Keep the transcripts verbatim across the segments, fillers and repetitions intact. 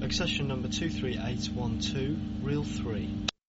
Accession number two three eight one two, reel three.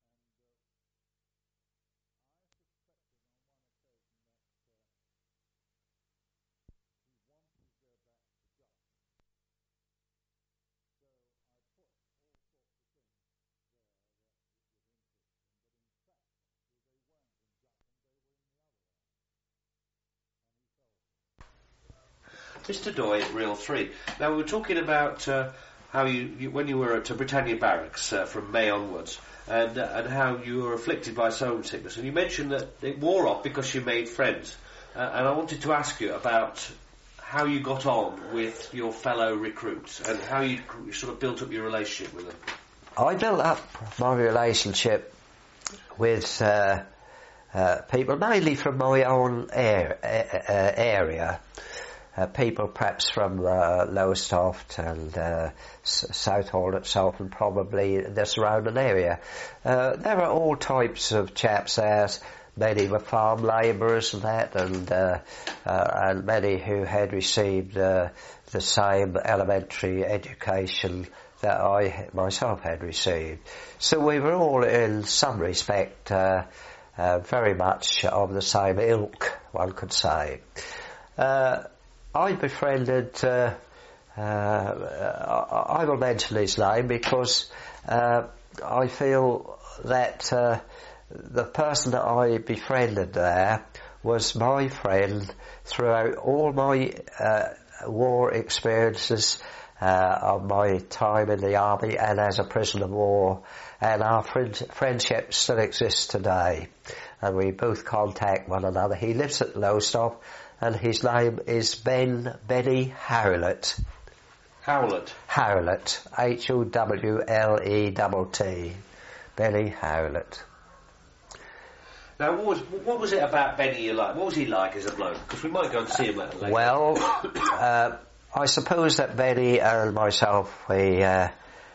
Mister Doy, reel three. Now we were talking about uh, how you, you, when you were at Britannia Barracks uh, from May onwards, and uh, and how you were afflicted by soul sickness, and you mentioned that it wore off because you made friends, uh, and I wanted to ask you about how you got on with your fellow recruits and how you, you sort of built up your relationship with them. I built up my relationship with uh, uh, people mainly from my own air, uh, area. Uh, people perhaps from uh, Lowestoft and uh, S- Southall itself and probably the surrounding area. Uh, there are all types of chaps there. Many were farm labourers and that, and, uh, uh, and many who had received uh, the same elementary education that I myself had received. So we were all in some respect uh, uh, very much of the same ilk, one could say. Uh, I befriended, uh, uh, I will mention his name because uh, I feel that uh, the person that I befriended there was my friend throughout all my uh, war experiences, uh, of my time in the army and as a prisoner of war, and our friend, friendship still exists today, and we both contact one another. He lives at Lowestoft, and his name is Ben Benny Howlett. Howlett? Howlett. H O W L E T T. Benny Howlett. Now, what was what was it about Benny you liked? What was he like as a bloke? Because we might go and see him later. Well, uh, I suppose that Benny and myself, we uh,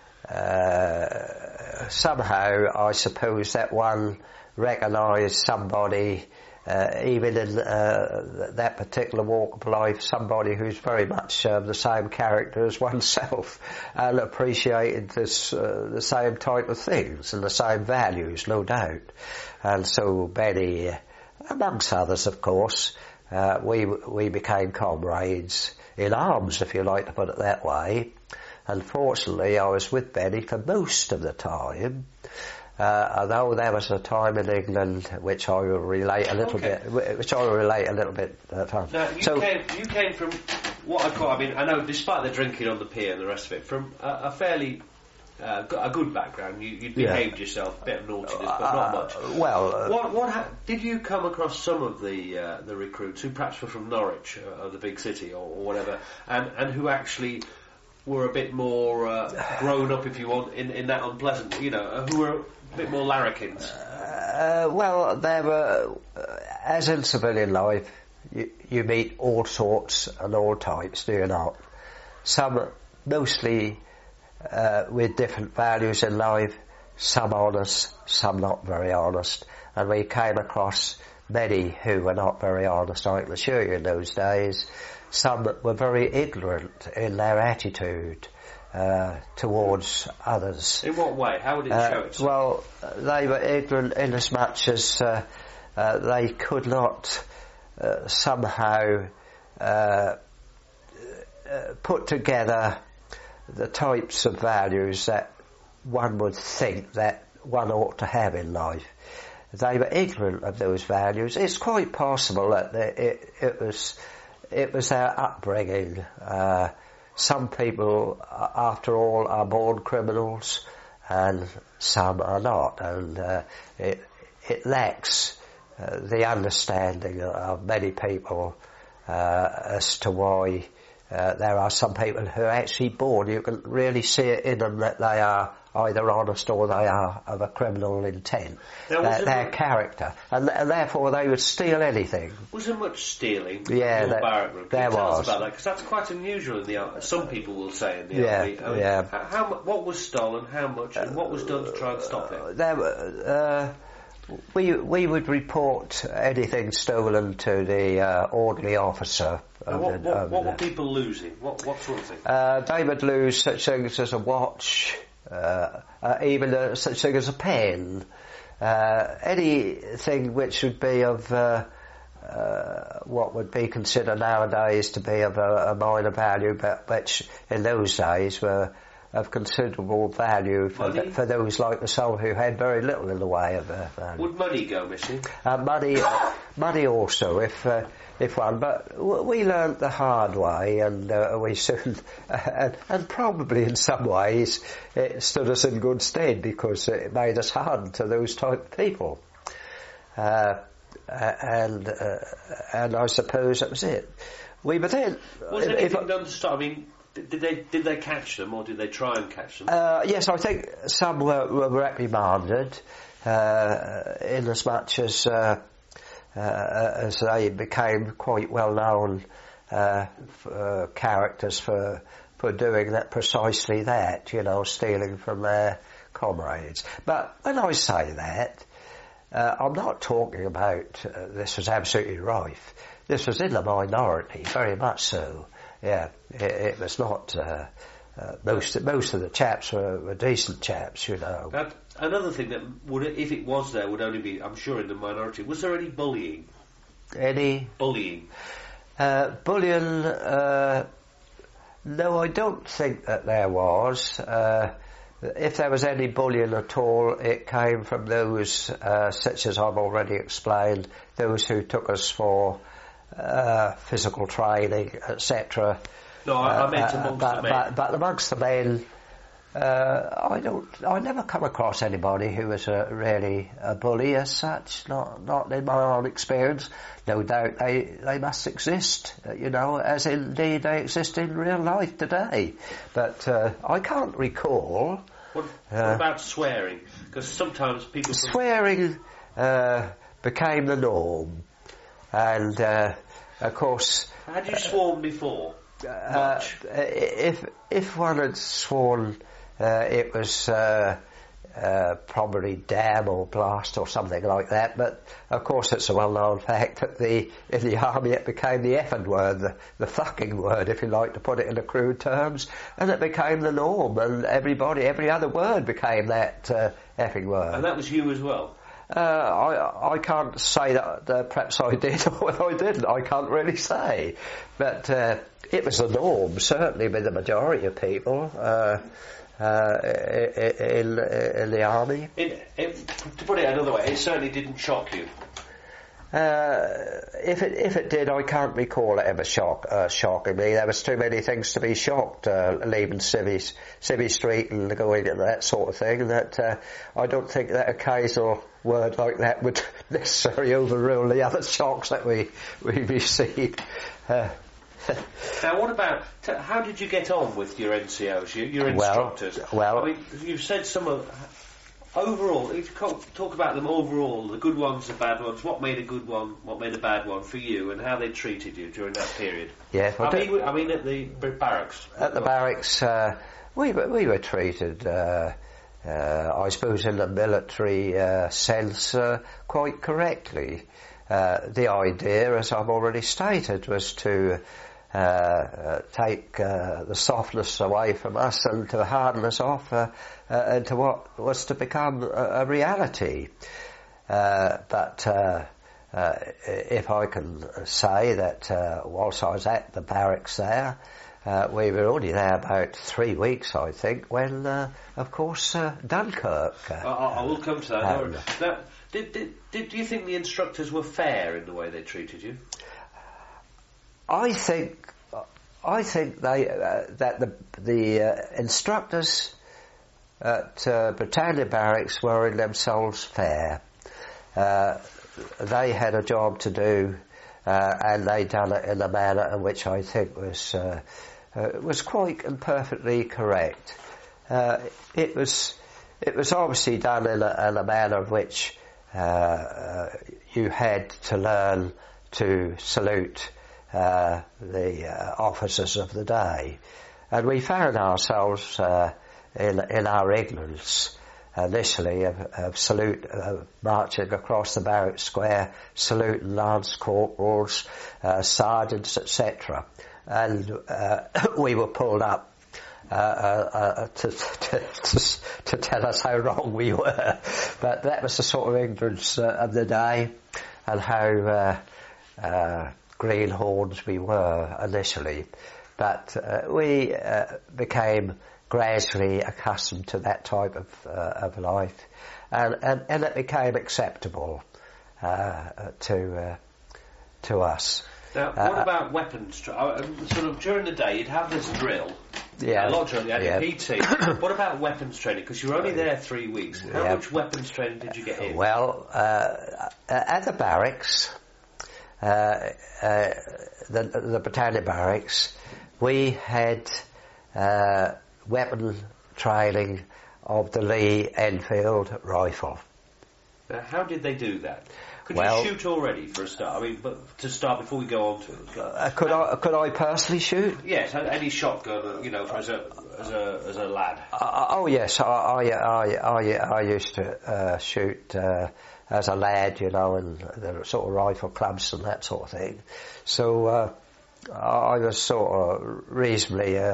uh, somehow, I suppose that one recognised somebody. Uh, even in uh, that particular walk of life, somebody who's very much uh, the same character as oneself and appreciated this, uh, the same type of things and the same values, no doubt. And so Benny, uh, amongst others of course, uh, we we became comrades in arms, if you like to put it that way. Unfortunately, I was with Benny for most of the time. Uh, although there was a time in England which I will relate a little okay. bit, which I will relate a little bit. Uh, time. Now you so, came, you came from what I call, I mean, I know, despite the drinking on the pier and the rest of it, from a, a fairly uh, a good background. You, you behaved yeah. yourself, a bit of naughtiness, but not much. Uh, well, uh, what what ha- did you come across some of the uh, the recruits who perhaps were from Norwich uh, or the big city or, or whatever, and and who actually were a bit more uh, grown up, if you want, in in that unpleasant, you know, who were a bit more larrikins? Uh, well, there were, uh, as in civilian life, you, you meet all sorts and all types, do you not? Some mostly uh, with different values in life, some honest, some not very honest, and we came across many who were not very honest, I can assure you, in those days. Some were very ignorant in their attitude Uh, towards others. In what way? How would it uh, show itself? Well, they were ignorant in as much as uh, uh, they could not uh, somehow uh, uh, put together the types of values that one would think that one ought to have in life. They were ignorant of those values. It's quite possible that they, it, it was it was their upbringing. Uh, Some people, after all, are born criminals, and some are not, and uh, it, it lacks uh, the understanding of many people uh, as to why uh, there are some people who are actually born. You can really see it in them that they are either honest or they are of a criminal intent, their, their character, and, and therefore they would steal anything. Was there much stealing yeah, in your that, barrack room? Can there you tell was. us about that? Because that's quite unusual in the army. Some people will say in the yeah, army. I mean, yeah. How, how what was stolen? How much? And what was done to try and stop it? Uh, there, uh, we we would report anything stolen to the uh, orderly officer. And what, what, what were people losing? What what sort of thing? Uh, they would lose such things as a watch, uh, uh, even a, such thing as a pen, uh, anything which would be of uh, uh, what would be considered nowadays to be of a, a minor value, but which in those days were of considerable value for, the, for those like myself who had very little in the way of uh, value. Would money go missing? Uh, money, uh, money also, if uh, if one. But w- we learnt the hard way, and uh, we soon, uh, and, and probably in some ways, it stood us in good stead because it made us hardened to those type of people. Uh, and uh, and I suppose that was it. We were then. Was if, anything if, done to stop? I mean. Did they did they catch them, or did they try and catch them? Uh, yes, I think some were, were reprimanded, uh, in as much as uh, uh, as they became quite well known uh, f- uh, characters for for doing that precisely that, you know, stealing from their comrades. But when I say that, uh, I'm not talking about uh, this was absolutely rife. This was in the minority, very much so. Yeah, it, it was not. Uh, uh, most most of the chaps were, were decent chaps, you know. That, another thing that would, if it was there, would only be, I'm sure, in the minority. Was there any bullying? Any bullying? Uh, bullying? Uh, no, I don't think that there was. Uh, if there was any bullying at all, it came from those, uh, such as I've already explained, those who took us for. Uh, physical training, et cetera. No, I, I meant amongst uh, but, the men. But, but amongst the men, uh, I don't. I never come across anybody who was a, really a bully as such. Not, not in my own experience. No doubt they they must exist, you know, as indeed they exist in real life today. But uh, I can't recall. What, what uh, about swearing? Because sometimes people swearing uh, became the norm. And, uh, of course... Had you sworn before? Uh, if if one had sworn, uh, it was uh, uh, probably damn or blast or something like that. But, of course, it's a well-known fact that the in the army it became the effing word, the, the fucking word, if you like to put it in the crude terms. And it became the norm, and everybody, every other word became that uh, effing word. And that was you as well? Uh, I I can't say that uh, perhaps I did or whether I didn't. I can't really say, but uh, it was the norm certainly with the majority of people uh, uh, in in the army. It, it, to put it another way, it certainly didn't shock you. Uh, if it if it did, I can't recall it ever shock uh, shocking me. There was too many things to be shocked, uh, leaving Civvy Civvy Street and going and that sort of thing. That uh, I don't think that occasional word like that would necessarily overrule the other shocks that we we received. Uh, now, what about t- how did you get on with your N C Os, your, your instructors? Well, well, I mean, you've said some of. Overall, if you talk about them overall, the good ones, the bad ones, what made a good one, what made a bad one for you, and how they treated you during that period? Yeah, I mean, I mean at the barracks. At the barracks, uh, we were we were treated, uh, uh, I suppose, in the military uh, sense, uh, quite correctly. Uh, the idea, as I've already stated, was to Uh, uh, take uh, the softness away from us and to harden us off uh, uh, into what was to become a, a reality. Uh, but uh, uh, if I can say that uh, whilst I was at the barracks there, uh, we were only there about three weeks, I think, when, uh, of course, uh, Dunkirk. Uh, I, I will come to that. Um, now, did, did, did, do you think the instructors were fair in the way they treated you? I think I think they uh, that the the uh, instructors at uh, Britannia Barracks were in themselves fair. Uh, they had a job to do, uh, and they done it in a manner in which I think was uh, uh, was quite and perfectly correct. Uh, it was it was obviously done in a, in a manner of which uh, uh, you had to learn to salute. Uh, the uh, officers of the day, and we found ourselves uh, in in our ignorance initially of, of salute, uh, marching across the barrack square, saluting lance corporals, uh, sergeants, et cetera. And uh, we were pulled up uh, uh, to, to, to, to tell us how wrong we were. But that was the sort of ignorance uh, of the day, and how uh, uh, greenhorns we were initially. But uh, we uh, became gradually accustomed to that type of uh, of life, and, and and it became acceptable uh, to uh, to us. Now, what uh, about weapons? Tra- sort of during the day, you'd have this drill. Yeah, a lot of drilling. You had yeah. your P T. What about weapons training? Because you were only there three weeks. How yeah. much weapons training did you get in? Well, uh, at the barracks, uh, uh, the the Britannia barracks, we had uh, weapon training of the Lee Enfield rifle. Now, how did they do that? Could well, you shoot already for a start? I mean, but to start before we go on to it. Uh, could I could I personally shoot? Yes, any shotgun, you know, as a as a as a lad. Uh, oh yes, I I I I, I used to uh, shoot uh, as a lad, you know, and the sort of rifle clubs and that sort of thing. So uh, I was sort of reasonably uh,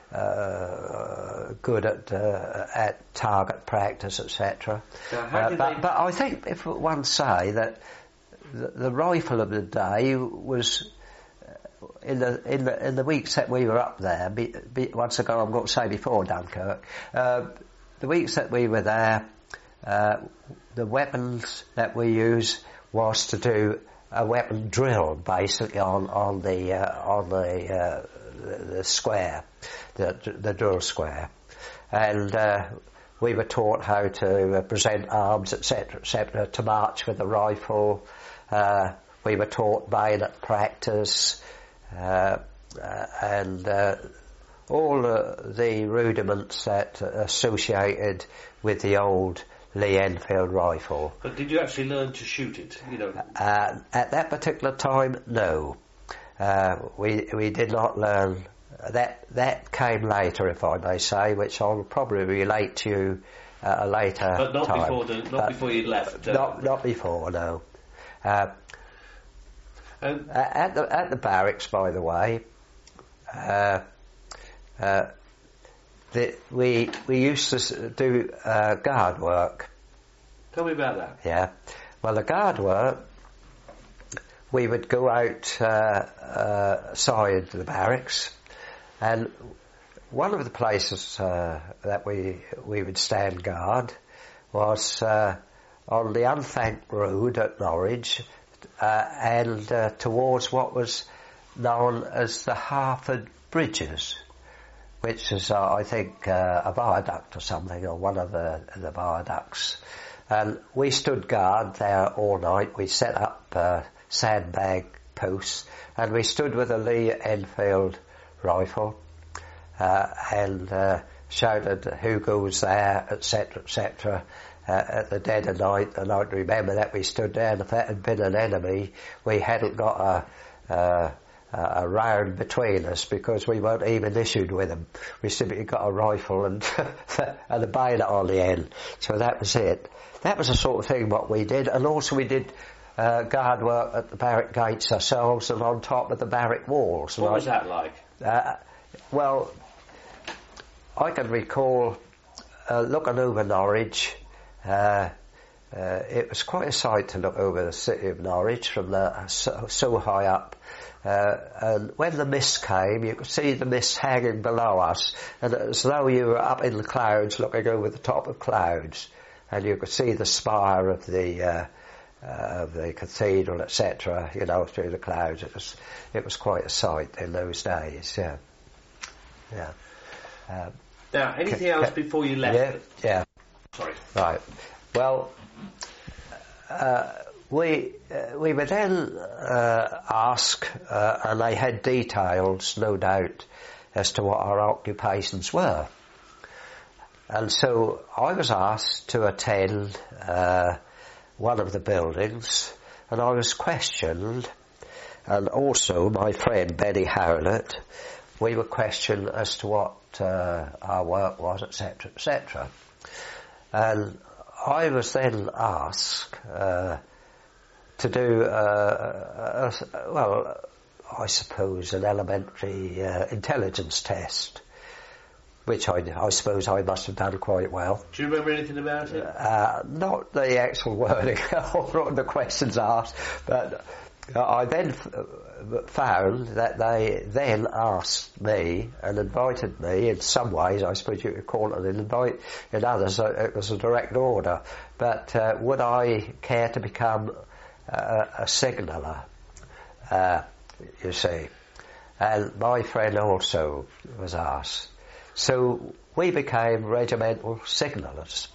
uh, good at uh, at target practice, et cetera. Uh, but, they... but I think if one say that the, the rifle of the day was in the in the in the weeks that we were up there. Be, be, once ago, I'm going to say before Dunkirk, uh, the weeks that we were there, uh, the weapons that we used was to do a weapon drill, basically on on the uh, on the, uh, the the square, the the drill square, and uh, we were taught how to uh, present arms, et cetera, et cetera, to march with the rifle. Uh, we were taught bayonet practice, uh, uh, and uh, all uh, the rudiments that are associated with the old Lee Enfield rifle. But did you actually learn to shoot it? You know, uh, at that particular time, no. Uh, we we did not learn. That that came later, if I may say, which I'll probably relate to you at a later but not time. Before the, not but before you left. Uh, not not before, no. Uh, um, at the at the barracks, by the way, uh, uh, the, we we used to do uh, guard work. Tell me about that. Yeah. Well, the guard work, we would go out uh, uh, side the barracks, and one of the places uh, that we we would stand guard was uh, on the Unthanked Road at Norwich, uh, and uh, towards what was known as the Harford Bridges, which is, uh, I think, uh, a viaduct or something, or one of the, the viaducts. And we stood guard there all night. We set up uh, sandbag posts, and we stood with a Lee Enfield rifle uh, and uh, shouted, "Who goes there?" et cetera, et cetera. Uh, at the dead of night, and I remember that we stood there, and if that had been an enemy, we hadn't got a, uh, a round between us, because we weren't even issued with them. We simply got a rifle and, and a bayonet on the end. So that was it. That was the sort of thing what we did, and also we did uh, guard work at the barrack gates ourselves and on top of the barrack walls. What like, was that like? Uh, well, I can recall uh, looking over Norwich. Uh, uh, it was quite a sight to look over the city of Norwich from the, so, so high up. Uh, and when the mist came, you could see the mist hanging below us, and it was as though you were up in the clouds looking over the top of clouds, and you could see the spire of the uh, uh, of the cathedral, et cetera, you know, through the clouds. It was it was quite a sight in those days. Yeah, yeah. Um, now, anything ca- else ca- before you left? Yeah, yeah. Sorry. Right. Well, uh, we uh, we were then uh, asked, uh, and they had details, no doubt, as to what our occupations were. And so I was asked to attend uh, one of the buildings, and I was questioned, and also my friend Benny Howlett, we were questioned as to what uh, our work was, et cetera, et cetera. and I was then asked uh, to do, uh, a, a, well, I suppose an elementary uh, intelligence test, which I, I suppose I must have done quite well. Do you remember anything about it? Uh, not the actual wording or the questions asked, but I then f- found that they then asked me and invited me in some ways, I suppose you could call it an invite, in others it was a direct order, but uh, would I care to become uh, a signaller, uh, you see. And my friend also was asked. So we became regimental signallers.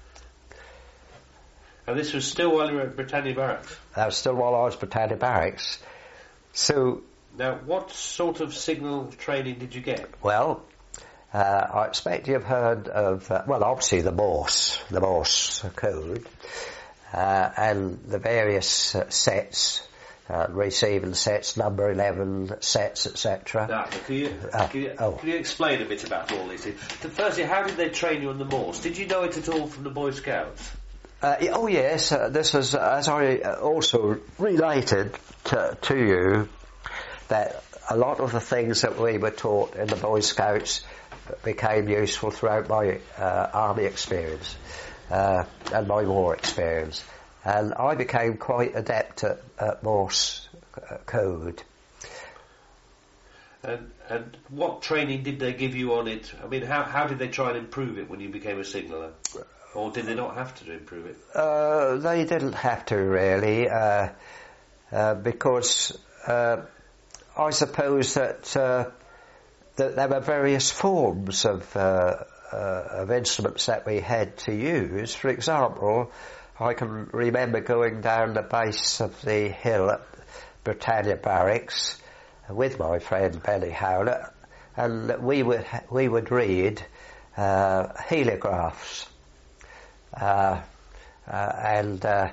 And this was still while you were at Britannia Barracks? That was still while I was at Britannia Barracks. So... Now, what sort of signal training did you get? Well, uh, I expect you've heard of, uh, well, obviously the Morse, the Morse code, uh, and the various uh, sets, uh, receiving sets, number eleven sets, et cetera. Now, can you, uh, can, you, oh. can you explain a bit about all these things? Firstly, how did they train you on the Morse? Did you know it at all from the Boy Scouts? Uh, oh yes, uh, this was, uh, as I also related to, to you, that a lot of the things that we were taught in the Boy Scouts became useful throughout my uh, army experience uh, and my war experience. And I became quite adept at, at Morse uh, code. And, and what training did they give you on it? I mean, how, how did they try and improve it when you became a signaller? Or did they not have to improve it? Uh, they didn't have to really, uh, uh, because uh, I suppose that, uh, that there were various forms of, uh, uh, of instruments that we had to use. For example, I can remember going down the base of the hill at Britannia Barracks with my friend Benny Howlett, and we would we would read uh, heliographs. Uh, uh, and, uh,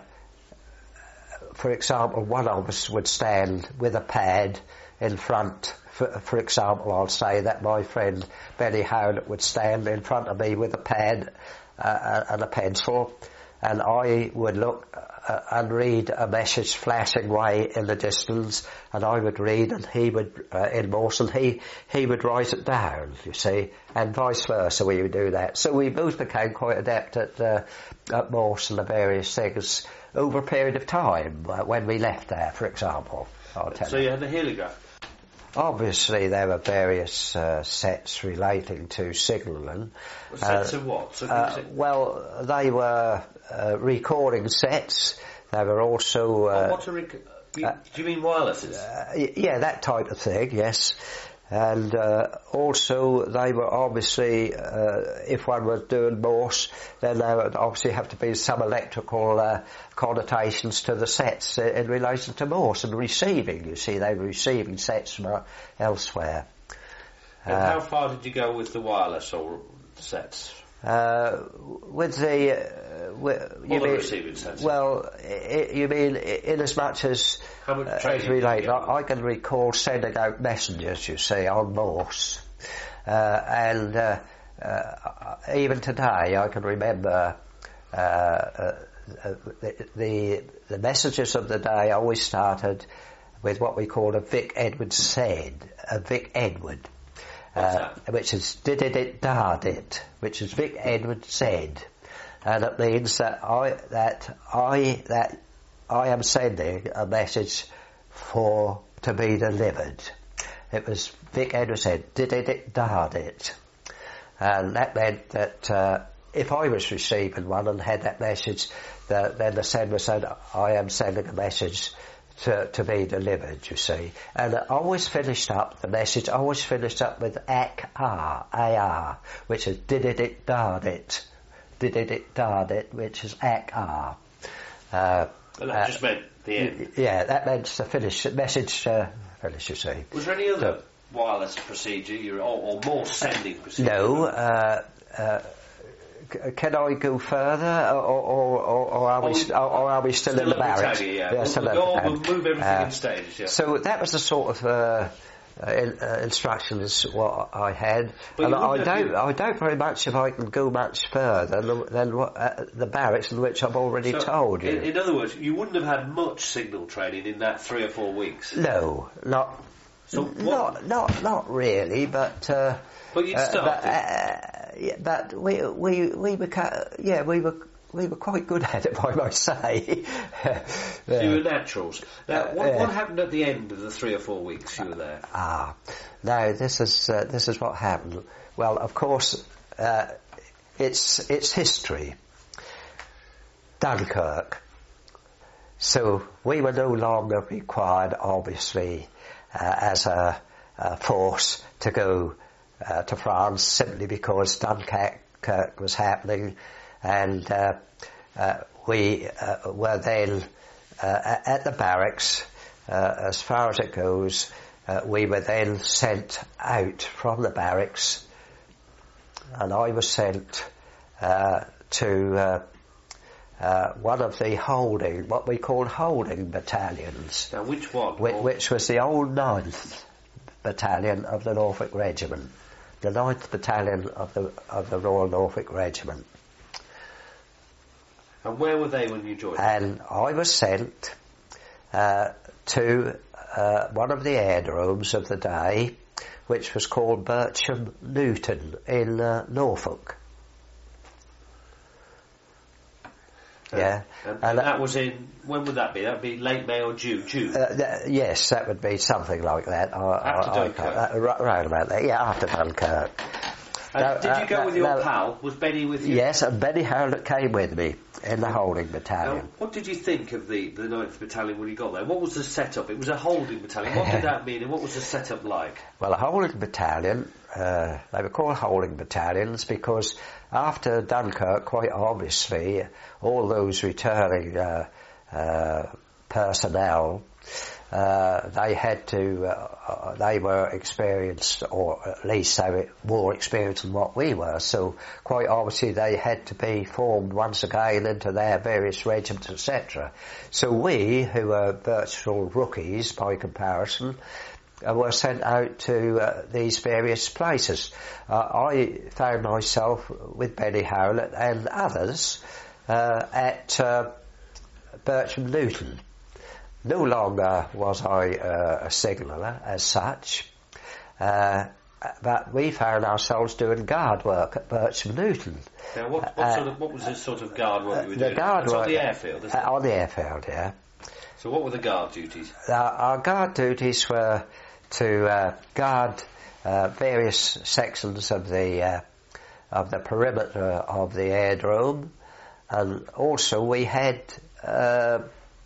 for example, one of us would stand with a pad in front. For, for example, I'll say that my friend Benny Howlett would stand in front of me with a pad uh, and a pencil, and I would look uh, and read a message flashing away in the distance, and I would read, and he would, uh, in Morse, and he, he would write it down, you see, and vice versa, we would do that. So we both became quite adept at, uh, at Morse and the various things over a period of time, uh, when we left there, for example. I'll tell so you had the heliograph? Obviously, there were various uh, sets relating to signalling. Sets uh, of what? So uh, well, they were uh, recording sets. They were also... Uh, oh, what a rec- you, uh, do you mean wirelesses? Uh, yeah, that type of thing, yes. And uh, also, they were obviously, uh, if one was doing Morse, then there would obviously have to be some electrical uh, connotations to the sets in relation to Morse and receiving. You see, they were receiving sets from uh, elsewhere. And uh, how far did you go with the wireless or sets? Uh, with the, uh, with, you the mean, receiving sets. Well, I, you mean in as much as, How much uh, training as did you relate, get? I, I can recall sending out messengers, you see, on Morse, uh, and uh, uh, even today I can remember uh, uh, the, the the messages of the day always started with what we call a Vic Edward said, a Vic Edward. Uh, which is did it it dard it, which is Vic Edward said, and it means that I that I that I am sending a message for to be delivered. It was Vic Edward said, did it it dard it, and that meant that uh, if I was receiving one and had that message, that then the sender said, I am sending a message to, to be delivered, you see. And I always finished up, the message always finished up with A C R, A R, which is did it it dard it, did it it dard it, which is A C R. Uh, Well, that uh, just meant the end. Yeah, that meant the finish, message uh, finish, you see. Was there any other So, wireless procedure you, or, or more sending procedure? no, uh, uh, c- can I go further, or, or, or, or, are, we, Oh, or are we still, still in the at barracks? Britannia, yeah. We'll- still we'll at go on, Britannia. we'll move everything in stages, yeah. So that was the sort of uh, uh, in, uh, instructions what I had, But and you I wouldn't have don't, you- I don't very much if I can go much further than, than what, uh, the barracks in which I've already So, told you. In, in other words, you wouldn't have had much signal training in that three or four weeks. No, not, So what- not, not, not really, but. Uh, But you'd uh, started. but, uh, yeah, but we, we, we were, ca- yeah, we were. We were quite good at it, I must say. So you were naturals. Now, what, uh, what happened at the end of the three or four weeks you were there? Ah, no, this is uh, this is what happened. Well, of course, uh, it's it's history. Dunkirk. So we were no longer required, obviously, uh, as a, a force to go uh, to France simply because Dunkirk was happening, and uh, uh, we uh, were then uh, at the barracks. Uh, as far as it goes, uh, we were then sent out from the barracks, and I was sent uh, to uh, uh, one of the holding, what we call holding battalions, Now, which one? which, which was the old ninth Battalion of the Norfolk Regiment, the ninth Battalion of the of the Royal Norfolk Regiment. And where were they when you joined? And I was sent uh, to uh, one of the aerodromes of the day, which was called Bircham Newton in uh, Norfolk. Uh, yeah. And, And and that- that was in, when would that be? That would be late May or June? June? Uh, th- yes, that would be something like that. I, After I, I Dunkirk? can't- uh, right, right about that. Yeah, after Dunkirk. and no, did you uh, go no, with your no. pal? Was Benny with you? Yes, and Benny Howlett came with me in the holding Now, battalion. what did you think of the, the ninth Battalion when you got there? What was the setup? It was a holding battalion. What did that mean and what was the setup like? Well, a holding battalion, uh, they were called holding battalions because after Dunkirk, quite obviously, all those returning uh, uh, personnel, uh, they had to, uh, they were experienced, or at least they were more experienced than what we were, so quite obviously they had to be formed once again into their various regiments, et cetera. So we, who were virtual rookies by comparison, uh, were sent out to uh, these various places. Uh, I found myself with Benny Howlett and others uh, at uh, Bircham Newton. No longer was I uh, a signaller as such, uh, but we found ourselves doing guard work at Bircham Newton. Now, what, what, Uh, sort of, what was the sort of guard work you were the doing? guard That's work on the airfield, isn't uh, it? on the airfield, yeah. So what were the guard duties? Uh, our guard duties were to uh, guard uh, various sections of the uh, of the perimeter of the aerodrome, and also we had uh,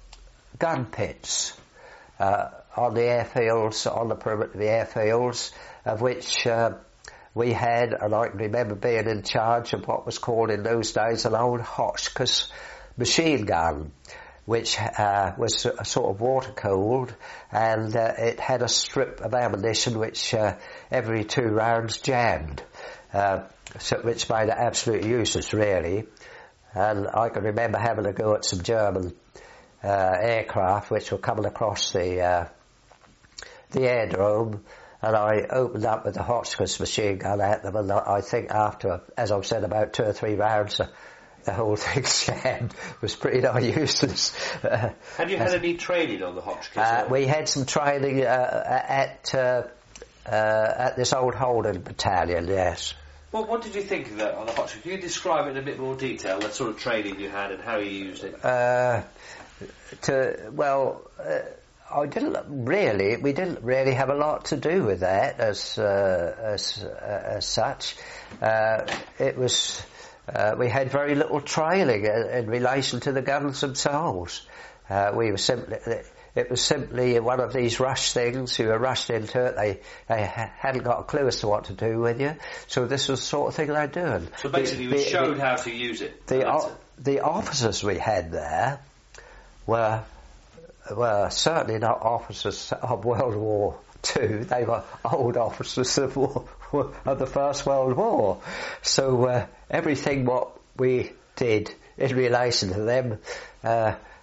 gun pits uh, on the airfields, on the perimeter of the airfields, of which uh, we had, and I can remember being in charge of what was called in those days an old Hotchkiss machine gun, which uh, was a sort of water cooled, and uh, it had a strip of ammunition which uh, every two rounds jammed, uh, so, which made it absolutely useless really. And I can remember having to go at some German uh, aircraft which were coming across the uh, the aerodrome, and I opened up with the Hotchkiss machine gun at them, and I think after, as I've said, about two or three rounds, uh, the whole thing jammed. Was pretty darn useless. Uh, Had you had any training on the Hotchkiss? uh, or- we had some training uh, at uh, uh, at this old holding battalion, yes. Well, what did you think of that on the Hotchkiss? Can you describe it in a bit more detail, the sort of training you had and how you used it? Uh, to well, uh, I didn't really. We didn't really have a lot to do with that as uh, as uh, as such. Uh, it was uh, we had very little training in, in relation to the guns themselves. Uh, we were simply. It was simply one of these rush things. You were rushed into it. They they ha- hadn't got a clue as to what to do with you. So this was the sort of thing they're doing. So basically, The- you were the- showed how to use it. the That's o- it. the officers we had there were were certainly not officers of World War Two. They were old officers of, war, of the First World War. So uh, everything what we did in relation to them uh,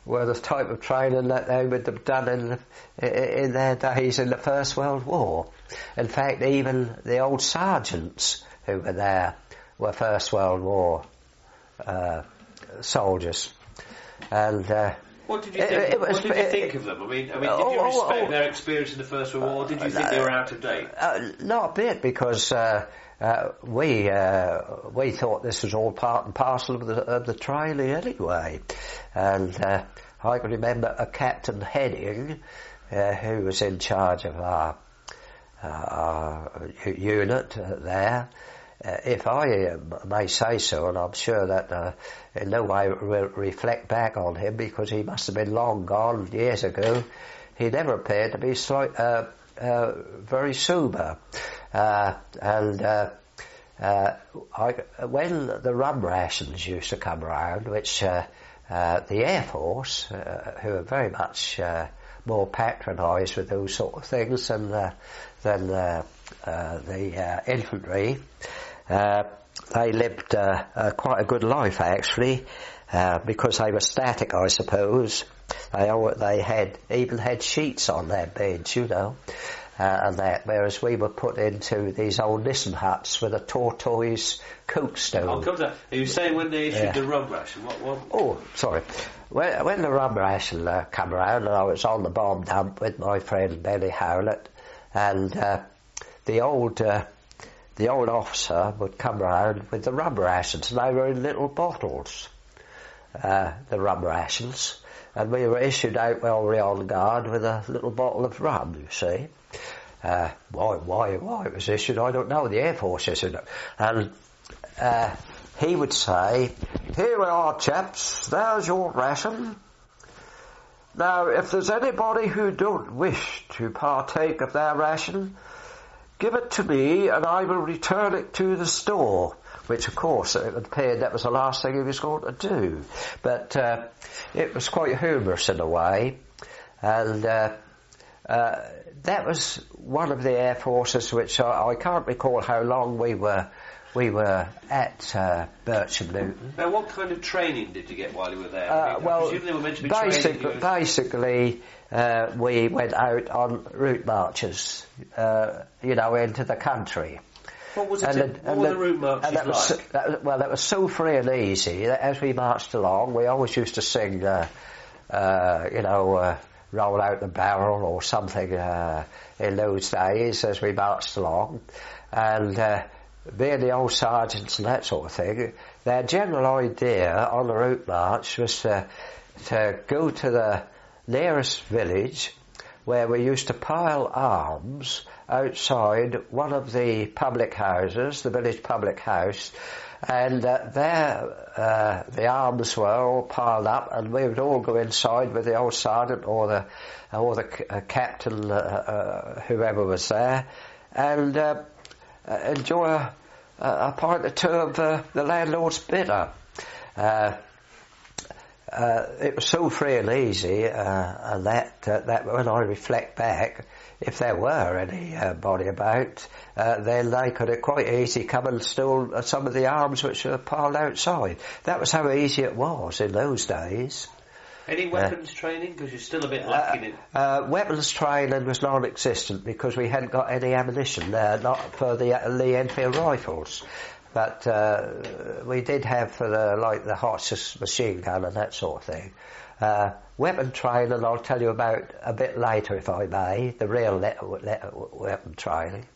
were the type of training that they would have done in, the, in their days in the First World War. In fact, even the old sergeants who were there were First World War uh, soldiers. And uh, what did you it, think? it was, what did you it, think of them? I mean, I mean, did you oh, respect oh, their experience in the First World War, or did you think they were out of date? Uh, not a bit, because uh, uh, we uh, we thought this was all part and parcel of the, of the training anyway. And uh, I can remember a Captain Heading, uh, who was in charge of our, uh, our unit uh, there. Uh, if I uh, may say so, and I'm sure that uh, in no way will reflect back on him, because he must have been long gone years ago, he never appeared to be slight, uh, uh, very sober. Uh, and uh, uh, I, when the rum rations used to come around, which uh, uh, the Air Force, uh, who are very much uh, more patronised with those sort of things than, uh, than uh, uh, the uh, infantry, Uh, they lived uh, uh, quite a good life, actually, uh, because they were static, I suppose. They all, they had even had sheets on their beds, you know, uh, and that. Whereas we were put into these old Nissen huts with a tortoise cook stove. I'll come to that. Are you saying when they issued Yeah. the rum ration? What? what? Oh, sorry. When, when the rum ration uh, came around, and I was on the bomb dump with my friend Benny Howlett, and uh, the old. Uh, The old officer would come round with the rum rations, and they were in little bottles, uh, the rum rations, and we were issued out while we were on guard with a little bottle of rum, you see. Uh, why, why, why it was issued, I don't know, the Air Force issued it. And uh, he would say, "Here we are, chaps, there's your ration. Now, if there's anybody who don't wish to partake of their ration, give it to me and I will return it to the store." Which, of course, it appeared that was the last thing he was going to do. But uh, it was quite humorous in a way. And uh, uh, that was one of the Air Forces which I, I can't recall how long we were we were at uh, Bircham Newton. Now, what kind of training did you get while you were there? Uh, I mean, I well, presume they were meant to be basic, training you. basically, uh, we went out on route marches, uh, you know, into the country. What was it? And in- the- what and were the- the route marches and that was, like? that was- well, that was so free and easy that as we marched along, we always used to sing, uh, uh, you know, uh, "Roll Out the Barrel" or something uh, in those days as we marched along. And uh, being the old sergeants and that sort of thing, their general idea on the route march was to, to go to the nearest village where we used to pile arms outside one of the public houses, the village public house, and uh, there uh, the arms were all piled up, and we would all go inside with the old sergeant or the or the uh, captain, uh, uh, whoever was there, and uh, uh, enjoy a, a pint or two of uh, the landlord's bitter. Uh, Uh, it was so free and easy, uh, and that uh, that when I reflect back, if there were anybody about, uh, then they could have quite easily come and stole uh, some of the arms which were piled outside. That was how easy it was in those days. Any weapons uh, training? Because you're still a bit lacking in. Uh, uh, weapons training was non-existent because we hadn't got any ammunition, uh, not for the uh, Lee Enfield rifles. But uh, we did have for the, like the Hotchkiss machine gun and that sort of thing. Uh, weapon training I'll tell you about a bit later if I may, the real le- le- weapon training.